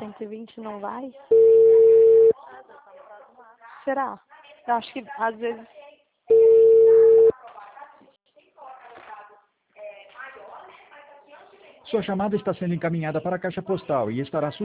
120 não vai? Será? Eu acho que às vezes... Sua chamada está sendo encaminhada para a caixa postal e estará